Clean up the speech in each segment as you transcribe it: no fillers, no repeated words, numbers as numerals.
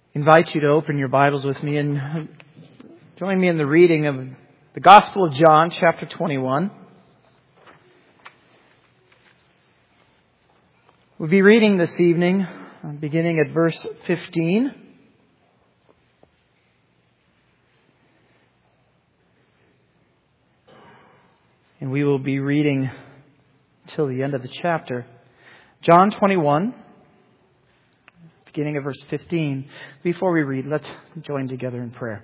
Invite you to open your Bibles with me and join me in the reading of the Gospel of John, chapter 21. We'll be reading this evening, beginning at verse 15. And we will be reading till the end of the chapter. John 21. Beginning of verse 15. Before we read, let's join together in prayer.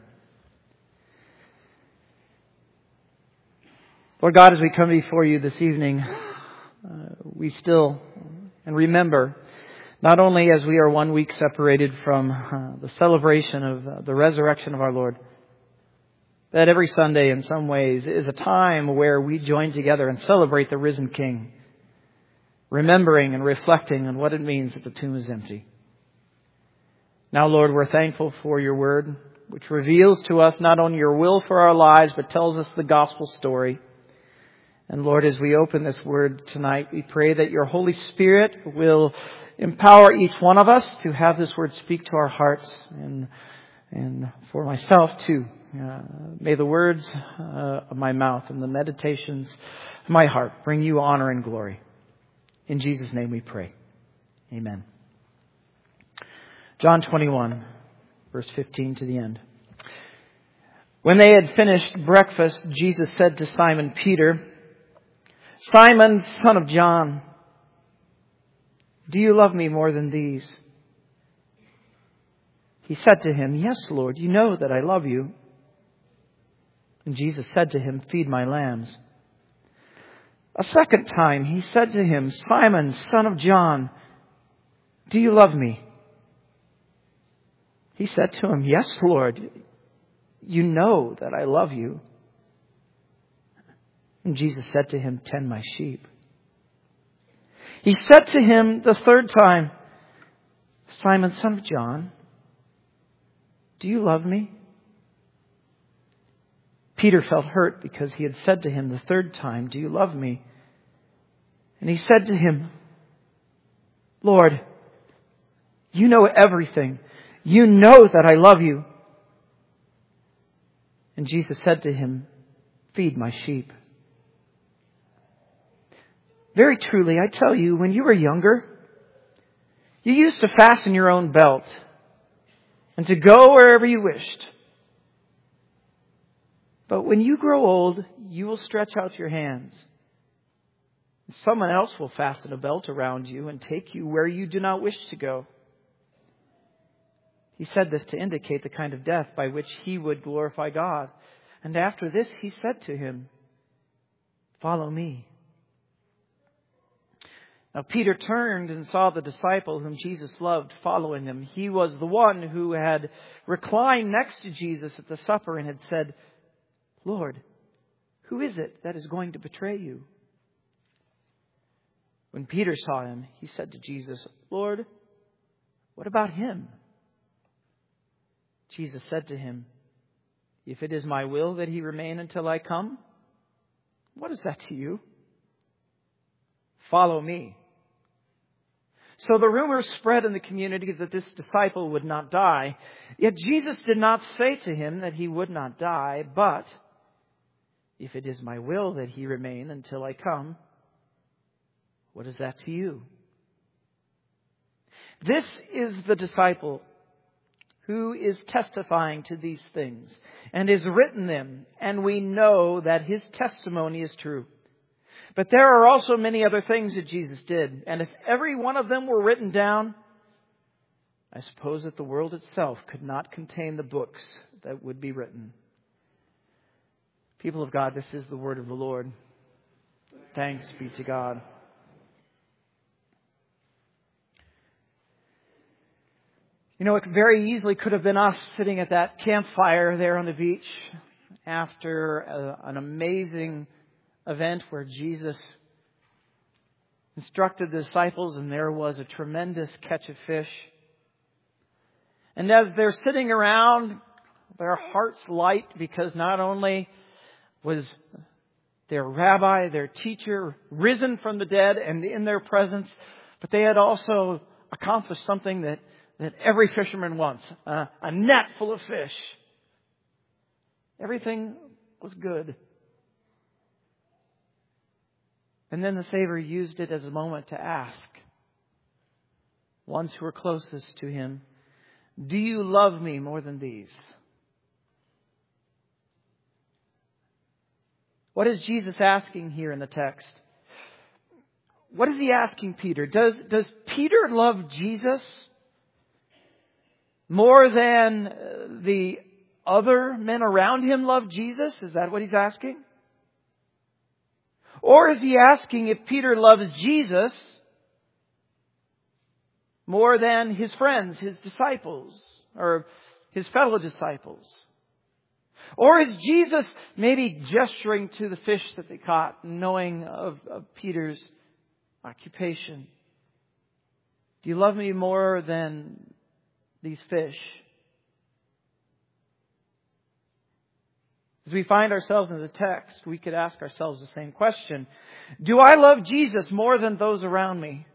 Lord God, as we come before you this evening, we still and remember, not only as we are 1 week separated from the celebration of the resurrection of our Lord, that every Sunday in some ways is a time where we join together and celebrate the risen King, remembering and reflecting on what it means that the tomb is empty. Now, Lord, we're thankful for your word, which reveals to us not only your will for our lives, but tells us the gospel story. And Lord, as we open this word tonight, we pray that your Holy Spirit will empower each one of us to have this word speak to our hearts, and for myself too. May the words of my mouth and the meditations of my heart bring you honor and glory. In Jesus' name we pray. Amen. John 21, verse 15 to the end. When they had finished breakfast, Jesus said to Simon Peter, "Simon, son of John, do you love me more than these?" He said to him, "Yes, Lord, you know that I love you." And Jesus said to him, "Feed my lambs." A second time he said to him, "Simon, son of John, do you love me?" He said to him, "Yes, Lord, you know that I love you." And Jesus said to him, "Tend my sheep." He said to him the third time, "Simon, son of John, do you love me?" Peter felt hurt because he had said to him the third time, "Do you love me?" And he said to him, "Lord, you know everything. You know that I love you." And Jesus said to him, "Feed my sheep." Very truly, I tell you, when you were younger, you used to fasten your own belt and to go wherever you wished. But when you grow old, you will stretch out your hands. Someone else will fasten a belt around you and take you where you do not wish to go. He said this to indicate the kind of death by which he would glorify God. And after this, he said to him, "Follow me." Now Peter turned and saw the disciple whom Jesus loved following him. He was the one who had reclined next to Jesus at the supper and had said, "Lord, who is it that is going to betray you?" When Peter saw him, he said to Jesus, "Lord, what about him?" Jesus said to him, "If it is my will that he remain until I come, what is that to you? Follow me." So the rumor spread in the community that this disciple would not die. Yet Jesus did not say to him that he would not die, but, "If it is my will that he remain until I come, what is that to you?" This is the disciple who is testifying to these things and has written them, and we know that his testimony is true. But there are also many other things that Jesus did, and if every one of them were written down, I suppose that the world itself could not contain the books that would be written. People of God, this is the word of the Lord. Thanks be to God. You know, it very easily could have been us sitting at that campfire there on the beach after an amazing event where Jesus instructed the disciples and there was a tremendous catch of fish. And as they're sitting around, their hearts light because not only was their rabbi, their teacher, risen from the dead and in their presence, but they had also accomplished something that that every fisherman wants. A net full of fish. Everything was good. And then the Savior used it as a moment to ask ones who were closest to Him, do you love me more than these? What is Jesus asking here in the text? What is He asking Peter? Does Peter love Jesus more than the other men around him love Jesus? Is that what He's asking? Or is He asking if Peter loves Jesus more than his friends, his disciples, or his fellow disciples? Or is Jesus maybe gesturing to the fish that they caught, knowing of Peter's occupation? Do you love me more than these fish? As we find ourselves in the text, we could ask ourselves the same question. Do I love Jesus more than those around me?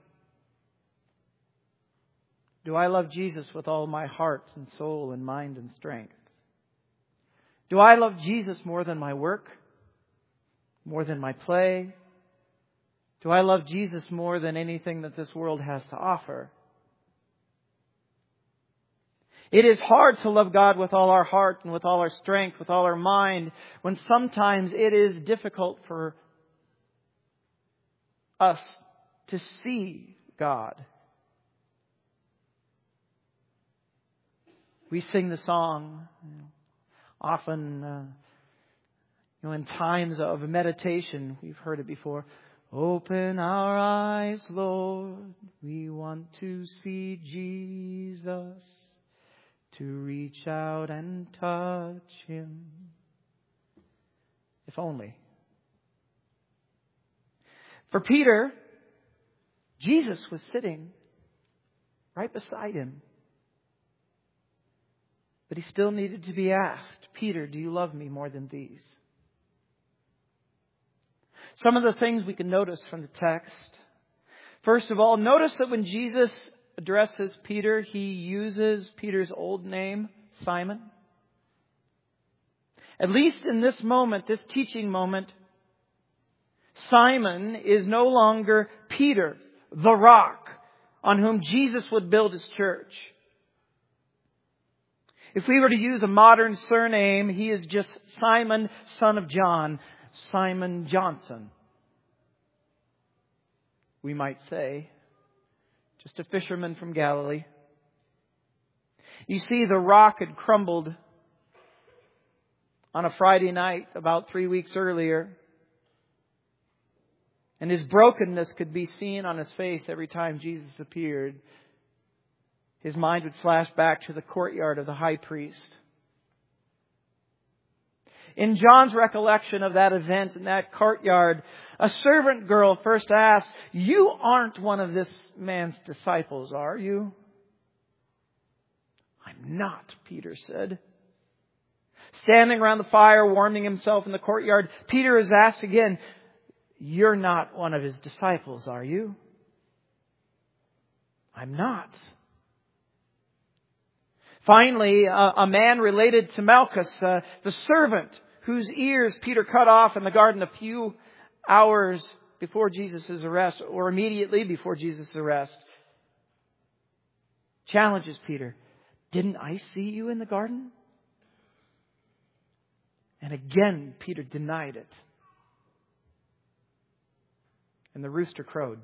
Do I love Jesus with all my heart and soul and mind and strength? Do I love Jesus more than my work? More than my play? Do I love Jesus more than anything that this world has to offer? It is hard to love God with all our heart and with all our strength, with all our mind, when sometimes it is difficult for us to see God. We sing the song often, in times of meditation. We've heard it before. Open our eyes, Lord. We want to see Jesus, to reach out and touch Him. If only. For Peter, Jesus was sitting right beside him. But he still needed to be asked, Peter, do you love me more than these? Some of the things we can notice from the text. First of all, notice that when Jesus addresses Peter, He uses Peter's old name, Simon. At least in this moment, this teaching moment, Simon is no longer Peter, the rock, on whom Jesus would build His church. If we were to use a modern surname, he is just Simon, son of John, Simon Johnson. We might say, just a fisherman from Galilee. You see, the rock had crumbled on a Friday night about 3 weeks earlier. And his brokenness could be seen on his face every time Jesus appeared. His mind would flash back to the courtyard of the high priest. In John's recollection of that event in that courtyard, a servant girl first asked, you aren't one of this man's disciples, are you? I'm not, Peter said. Standing around the fire, warming himself in the courtyard, Peter is asked again, you're not one of his disciples, are you? I'm not. Finally, a man related to Malchus, the servant whose ears Peter cut off in the garden a few hours before Jesus' arrest, or immediately before Jesus' arrest, challenges Peter. Didn't I see you in the garden? And again, Peter denied it. And the rooster crowed.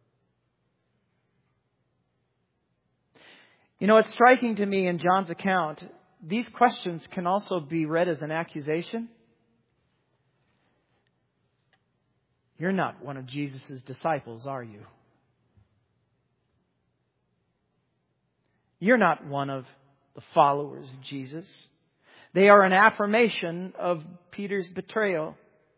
It's striking to me in John's account, these questions can also be read as an accusation. You're not one of Jesus' disciples, are you? You're not one of the followers of Jesus. They are an affirmation of Peter's betrayal.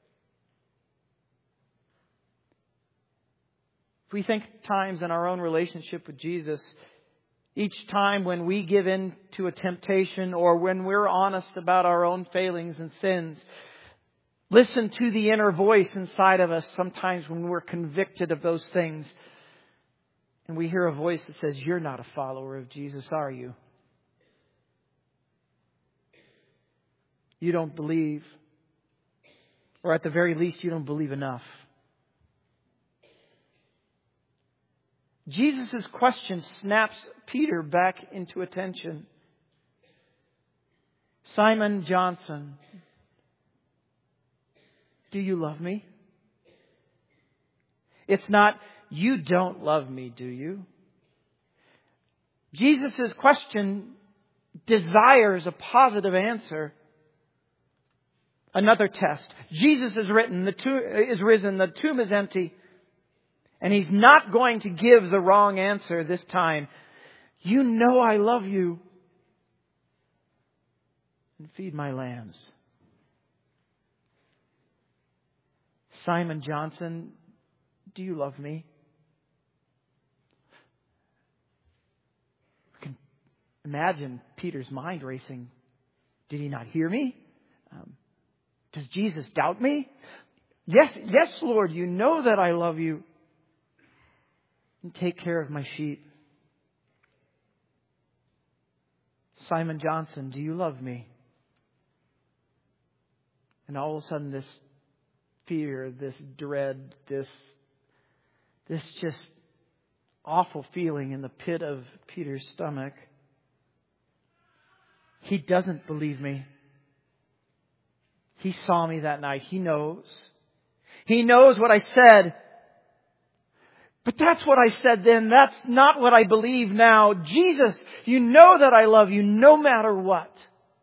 If we think times in our own relationship with Jesus, each time when we give in to a temptation or when we're honest about our own failings and sins, listen to the inner voice inside of us sometimes when we're convicted of those things. And we hear a voice that says, "You're not a follower of Jesus, are you? You don't believe. Or at the very least, you don't believe enough." Jesus' question snaps Peter back into attention. "Simon Johnson, do you love me?" It's not, "You don't love me, do you?" Jesus' question desires a positive answer. Another test. Jesus is risen, the tomb is empty. And He's not going to give the wrong answer this time. "You know I love you. And feed my lambs." "Simon Johnson, do you love me?" I can imagine Peter's mind racing. Did he not hear me? Does Jesus doubt me? Yes, Lord, you know that I love you. And take care of my sheep. "Simon Johnson, do you love me?" And all of a sudden this fear, this dread, this just awful feeling in the pit of Peter's stomach. He doesn't believe me. He saw me that night. He knows. He knows what I said. But that's what I said then. That's not what I believe now. "Jesus, you know that I love you no matter what.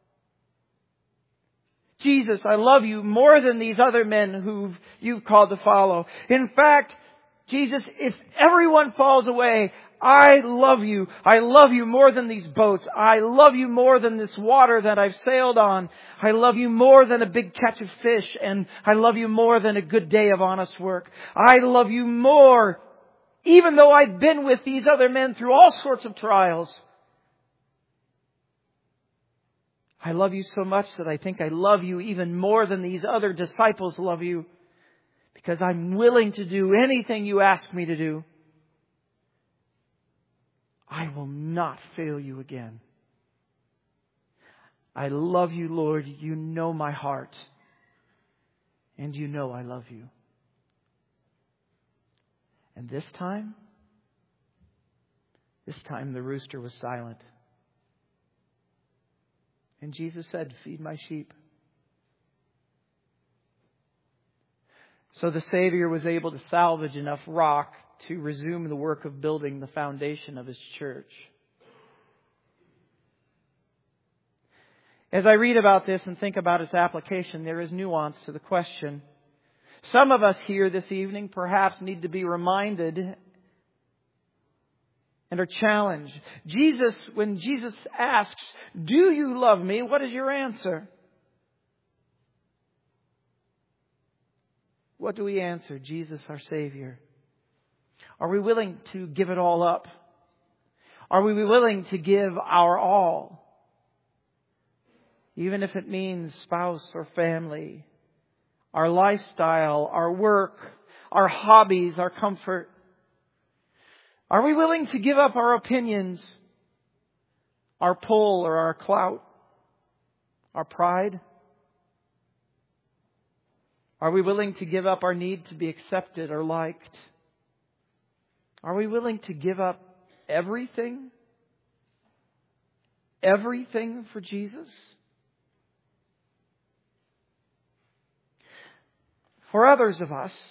Jesus, I love you more than these other men who you've called to follow. In fact, Jesus, if everyone falls away, I love you. I love you more than these boats. I love you more than this water that I've sailed on. I love you more than a big catch of fish. And I love you more than a good day of honest work. I love you more, even though I've been with these other men through all sorts of trials. I love you so much that I think I love you even more than these other disciples love you, because I'm willing to do anything you ask me to do. I will not fail you again. I love you, Lord. You know my heart. And you know I love you." And this time the rooster was silent. And Jesus said, "Feed my sheep." So the Savior was able to salvage enough rock to resume the work of building the foundation of His church. As I read about this and think about its application, there is nuance to the question. Some of us here this evening perhaps need to be reminded and are challenged. When Jesus asks, "Do you love me?" what is your answer? What do we answer? Jesus, our Savior. Are we willing to give it all up? Are we willing to give our all? Even if it means spouse or family, our lifestyle, our work, our hobbies, our comfort. Are we willing to give up our opinions, our pull or our clout, our pride? Are we willing to give up our need to be accepted or liked? Are we willing to give up everything? Everything for Jesus? For others of us,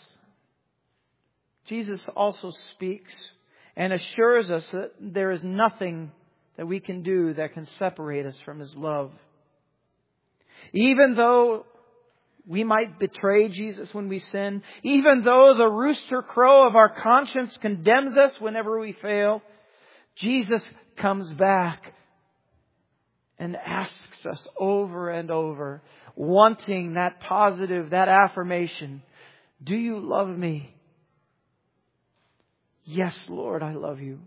Jesus also speaks and assures us that there is nothing that we can do that can separate us from His love. Even though we might betray Jesus when we sin, even though the rooster crow of our conscience condemns us whenever we fail, Jesus comes back and asks us over and over, wanting that positive, that affirmation. "Do you love me?" "Yes, Lord, I love you."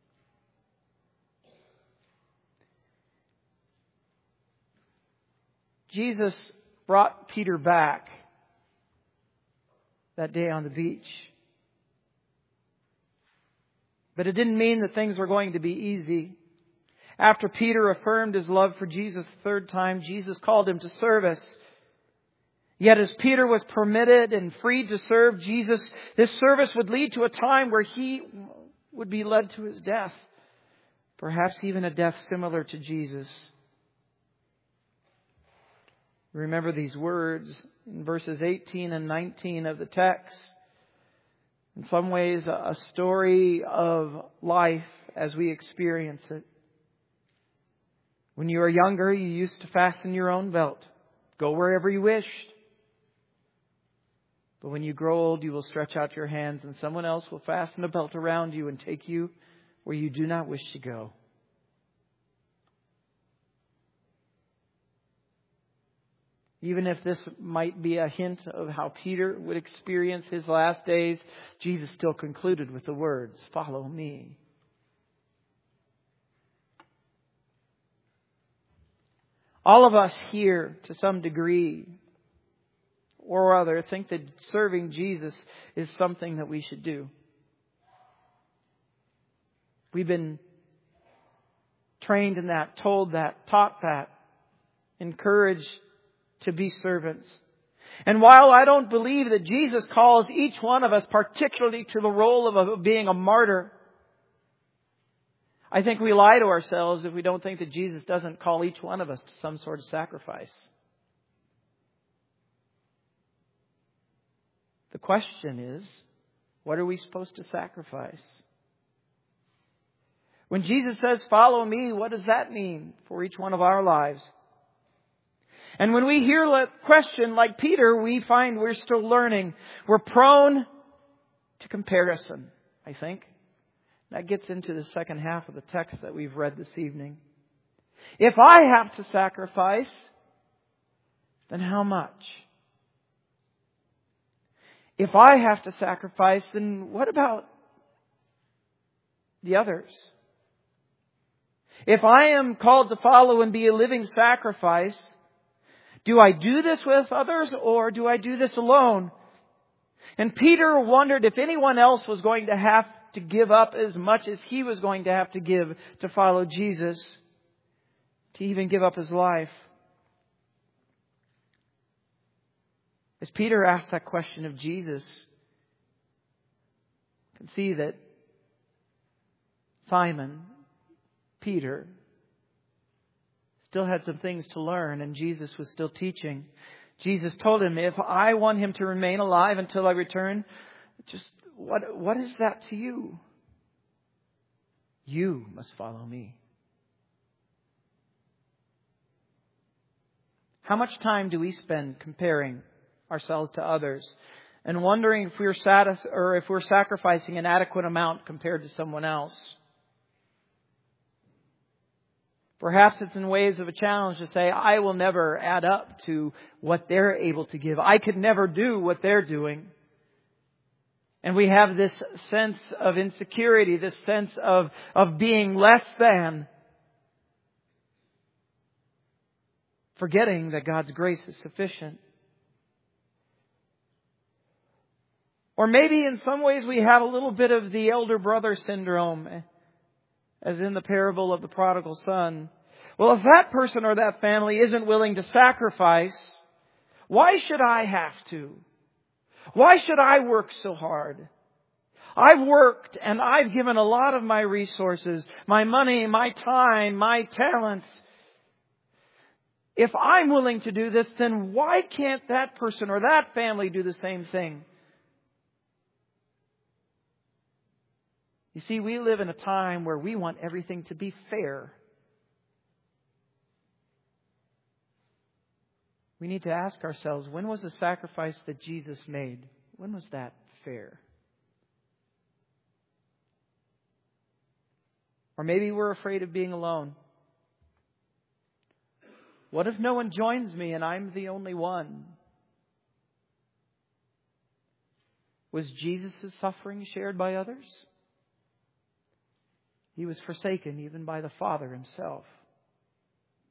Jesus brought Peter back that day on the beach. But it didn't mean that things were going to be easy. After Peter affirmed his love for Jesus the third time, Jesus called him to service. Yet as Peter was permitted and freed to serve Jesus, this service would lead to a time where he would be led to his death. Perhaps even a death similar to Jesus. Remember these words in verses 18 and 19 of the text. In some ways, a story of life as we experience it. When you were younger, you used to fasten your own belt. Go wherever you wished. But when you grow old, you will stretch out your hands and someone else will fasten a belt around you and take you where you do not wish to go. Even if this might be a hint of how Peter would experience his last days, Jesus still concluded with the words, "Follow me." All of us here, to some degree or other, think that serving Jesus is something that we should do. We've been trained in that, told that, taught that, encouraged to be servants. And while I don't believe that Jesus calls each one of us particularly to the role of being a martyr, I think we lie to ourselves if we don't think that Jesus doesn't call each one of us to some sort of sacrifice. The question is, what are we supposed to sacrifice? When Jesus says, "Follow me," what does that mean for each one of our lives? And when we hear a question like Peter, we find we're still learning. We're prone to comparison, I think. That gets into the second half of the text that we've read this evening. If I have to sacrifice, then how much? If I have to sacrifice, then what about the others? If I am called to follow and be a living sacrifice, do I do this with others or do I do this alone? And Peter wondered if anyone else was going to have to give up as much as he was going to have to give to follow Jesus, to even give up his life. As Peter asked that question of Jesus, you can see that Simon, Peter, still had some things to learn, and Jesus was still teaching. Jesus told him, if I want him to remain alive until I return, just what is that to you? You must follow me. How much time do we spend comparing ourselves to others and wondering if we're sacrificing an adequate amount compared to someone else? Perhaps it's in ways of a challenge to say, I will never add up to what they're able to give. I could never do what they're doing. And we have this sense of insecurity, this sense of being less than, forgetting that God's grace is sufficient. Or maybe in some ways we have a little bit of the elder brother syndrome, as in the parable of the prodigal son. Well, if that person or that family isn't willing to sacrifice, why should I have to? Why should I work so hard? I've worked and I've given a lot of my resources, my money, my time, my talents. If I'm willing to do this, then why can't that person or that family do the same thing? You see, we live in a time where we want everything to be fair. We need to ask ourselves, when was the sacrifice that Jesus made? When was that fair? Or maybe we're afraid of being alone. What if no one joins me and I'm the only one? Was Jesus' suffering shared by others? He was forsaken even by the Father Himself.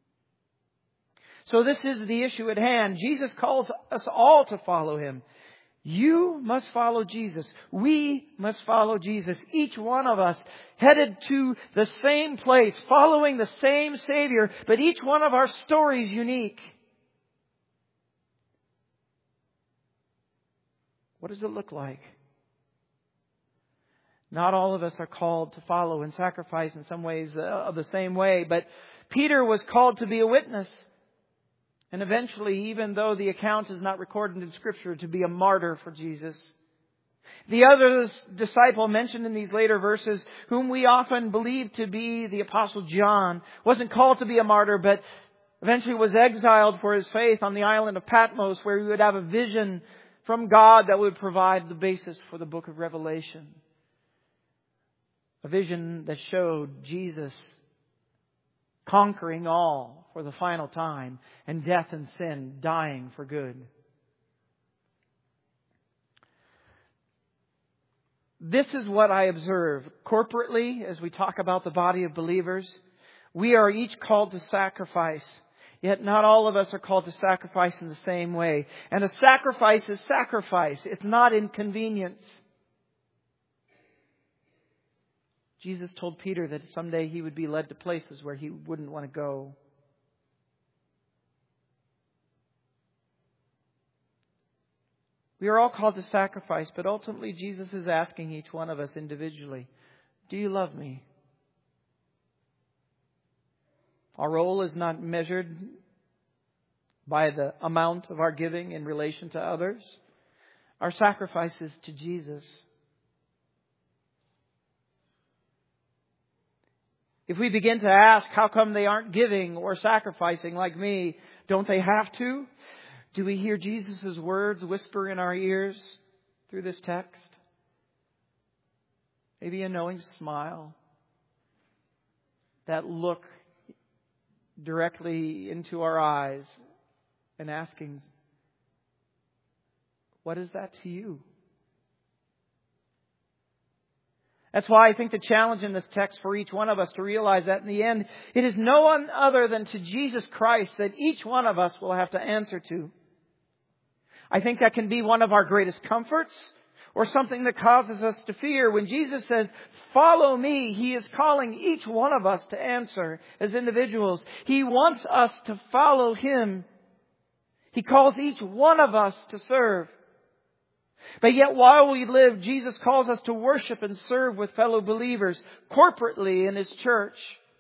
So this is the issue at hand. Jesus calls us all to follow Him. You must follow Jesus. We must follow Jesus. Each one of us headed to the same place, following the same Savior, but each one of our stories unique. What does it look like? Not all of us are called to follow and sacrifice in some ways of the same way, but Peter was called to be a witness. And eventually, even though the account is not recorded in Scripture, to be a martyr for Jesus. The other disciple mentioned in these later verses, whom we often believe to be the Apostle John, wasn't called to be a martyr, but eventually was exiled for his faith on the island of Patmos, where he would have a vision from God that would provide the basis for the book of Revelation. A vision that showed Jesus conquering all for the final time, and death and sin dying for good. This is what I observe corporately as we talk about the body of believers. We are each called to sacrifice, yet not all of us are called to sacrifice in the same way. And a sacrifice is sacrifice. It's not inconvenience. Jesus told Peter that someday he would be led to places where he wouldn't want to go. We are all called to sacrifice, but ultimately Jesus is asking each one of us individually, do you love me? Our role is not measured by the amount of our giving in relation to others. Our sacrifice is to Jesus. If we begin to ask, how come they aren't giving or sacrificing like me? Don't they have to? Do we hear Jesus' words whisper in our ears through this text? Maybe a knowing smile. That look directly into our eyes and asking, what is that to you? That's why I think the challenge in this text for each one of us to realize that in the end, it is no one other than to Jesus Christ that each one of us will have to answer to. I think that can be one of our greatest comforts or something that causes us to fear. When Jesus says, follow me, He is calling each one of us to answer as individuals. He wants us to follow Him. He calls each one of us to serve. But yet while we live, Jesus calls us to worship and serve with fellow believers corporately in His church.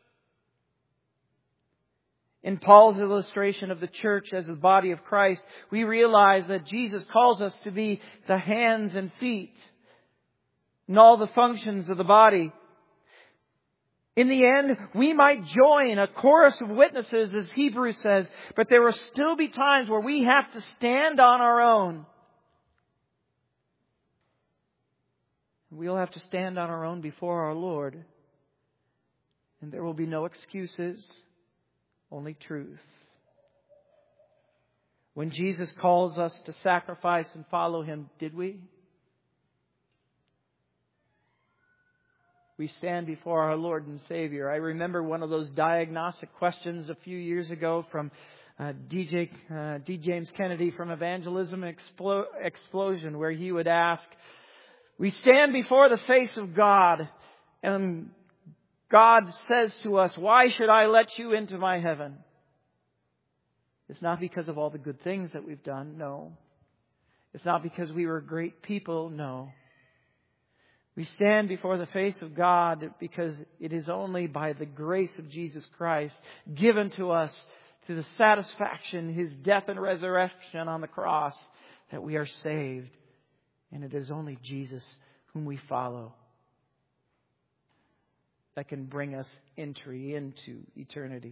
In Paul's illustration of the church as the body of Christ, we realize that Jesus calls us to be the hands and feet in all the functions of the body. In the end, we might join a chorus of witnesses, as Hebrews says, but there will still be times where we have to stand on our own. We'll have to stand on our own before our Lord. And there will be no excuses, only truth. When Jesus calls us to sacrifice and follow Him, did we? We stand before our Lord and Savior. I remember one of those diagnostic questions a few years ago from D. James Kennedy from Evangelism Explosion, where he would ask, we stand before the face of God, and God says to us, why should I let you into my heaven? It's not because of all the good things that we've done, no. It's not because we were great people, no. We stand before the face of God because it is only by the grace of Jesus Christ given to us through the satisfaction, His death and resurrection on the cross, that we are saved. And it is only Jesus whom we follow that can bring us entry into eternity.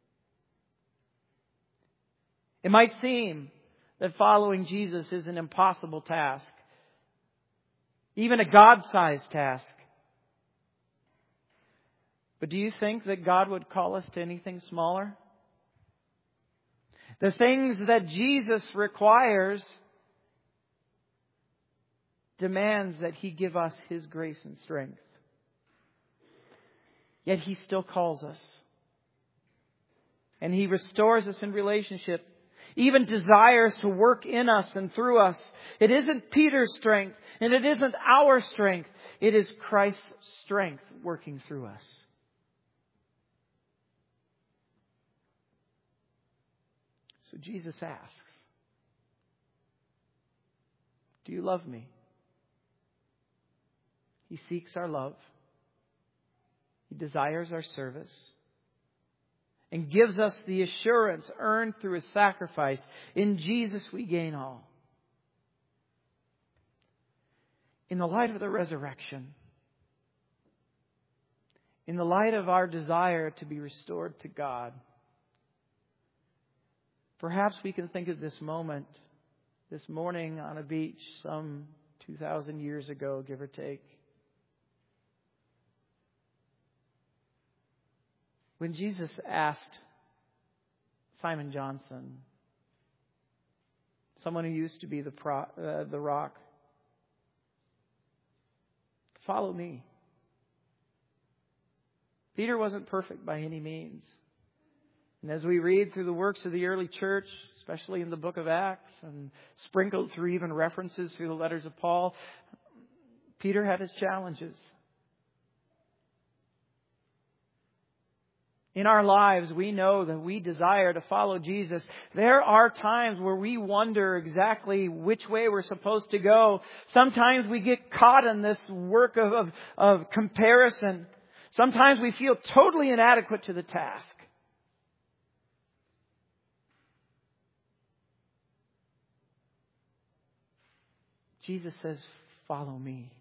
It might seem that following Jesus is an impossible task, even a God-sized task. But do you think that God would call us to anything smaller? The things that Jesus requires demands that He give us His grace and strength. Yet He still calls us. And He restores us in relationship. even desires to work in us and through us. It isn't Peter's strength and it isn't our strength. It is Christ's strength working through us. So Jesus asks, do you love me? He seeks our love. He desires our service. And gives us the assurance earned through His sacrifice. In Jesus we gain all. In the light of the resurrection, in the light of our desire to be restored to God, perhaps we can think of this moment, this morning on a beach some 2,000 years ago, give or take. When Jesus asked Simon Johnson, someone who used to be the rock, follow me. Peter wasn't perfect by any means. And as we read through the works of the early church, especially in the book of Acts, and sprinkled through even references through the letters of Paul, Peter had his challenges. In our lives, we know that we desire to follow Jesus. There are times where we wonder exactly which way we're supposed to go. Sometimes we get caught in this work of comparison. Sometimes we feel totally inadequate to the task. Jesus says, follow me.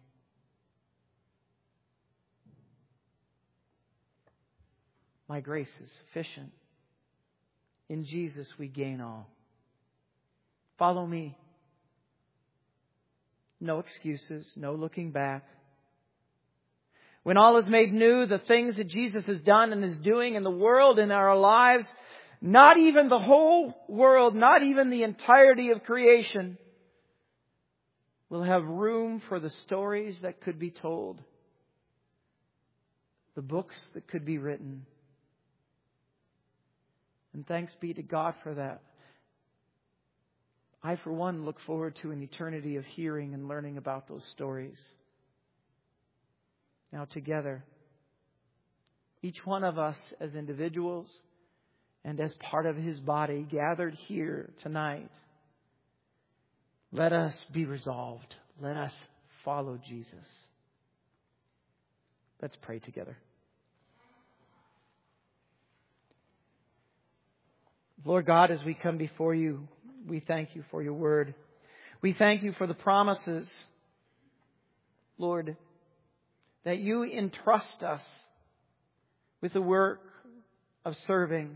My grace is sufficient. In Jesus we gain all. Follow me. No excuses, no looking back. When all is made new, the things that Jesus has done and is doing in the world, in our lives, not even the whole world, not even the entirety of creation, will have room for the stories that could be told, the books that could be written. And thanks be to God for that. I, for one, look forward to an eternity of hearing and learning about those stories. Now together, each one of us as individuals and as part of His body gathered here tonight, let us be resolved. Let us follow Jesus. Let's pray together. Lord God, as we come before You, we thank You for Your word. We thank You for the promises, Lord, that You entrust us with the work of serving.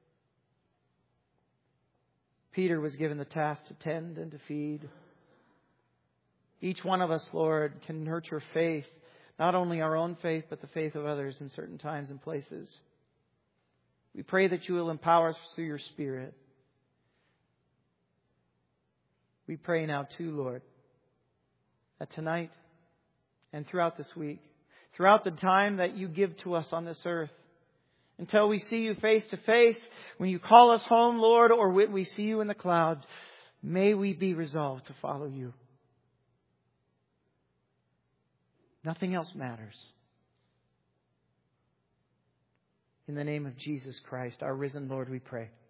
Peter was given the task to tend and to feed. Each one of us, Lord, can nurture faith, not only our own faith, but the faith of others in certain times and places. We pray that You will empower us through Your Spirit. We pray now too, Lord, that tonight and throughout this week, throughout the time that You give to us on this earth, until we see You face to face, when You call us home, Lord, or when we see You in the clouds, may we be resolved to follow You. Nothing else matters. In the name of Jesus Christ, our risen Lord, we pray.